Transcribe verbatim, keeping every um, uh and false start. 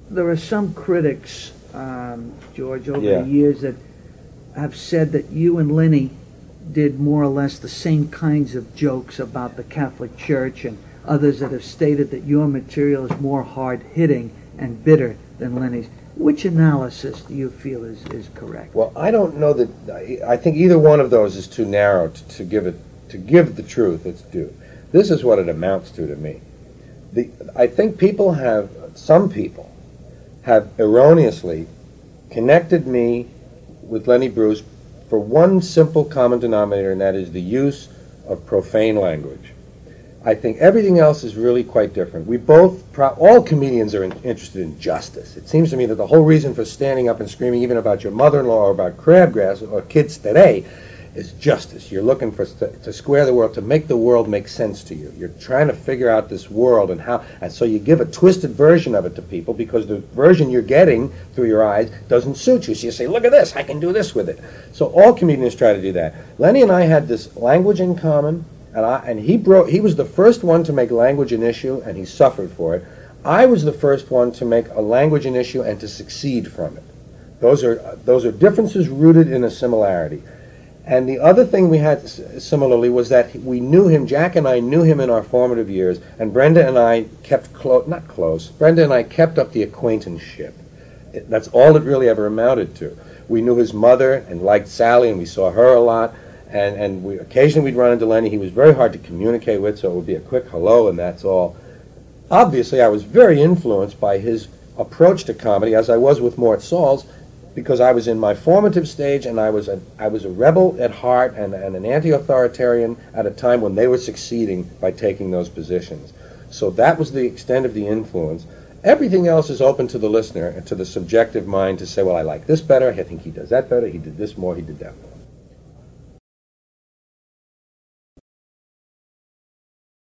there are some critics, um, George, over Yeah. the years that have said that you and Lenny did more or less the same kinds of jokes about the Catholic Church, and others that have stated that your material is more hard-hitting and bitter than Lenny's. Which analysis do you feel is, is correct? Well, I don't know that. I I think either one of those is too narrow to, to give it to give the truth its due. This is what it amounts to to me. The I think people have some people have erroneously connected me with Lenny Bruce for one simple common denominator, and that is the use of profane language. I think everything else is really quite different. We both, pro- all comedians are in, interested in justice. It seems to me that the whole reason for standing up and screaming even about your mother-in-law or about crabgrass or kids today is justice. You're looking for st- to square the world, to make the world make sense to you. You're trying to figure out this world and how, and so you give a twisted version of it to people because the version you're getting through your eyes doesn't suit you. So you say, look at this, I can do this with it. So all comedians try to do that. Lenny and I had this language in common. And, I, and he broke. He was the first one to make language an issue, and he suffered for it. I was the first one to make a language an issue and to succeed from it. Those are those are differences rooted in a similarity. And the other thing we had similarly was that we knew him. Jack and I knew him in our formative years, and Brenda and I kept close. Not close. Brenda and I kept up the acquaintanceship. It, that's all it really ever amounted to. We knew his mother and liked Sally, and we saw her a lot. And, and we, occasionally we'd run into Lenny. He was very hard to communicate with, so it would be a quick hello, and that's all. Obviously, I was very influenced by his approach to comedy, as I was with Mort Saul's, because I was in my formative stage, and I was a, I was a rebel at heart and, and an anti-authoritarian at a time when they were succeeding by taking those positions. So that was the extent of the influence. Everything else is open to the listener and to the subjective mind to say, well, I like this better, I think he does that better, he did this more, he did that more.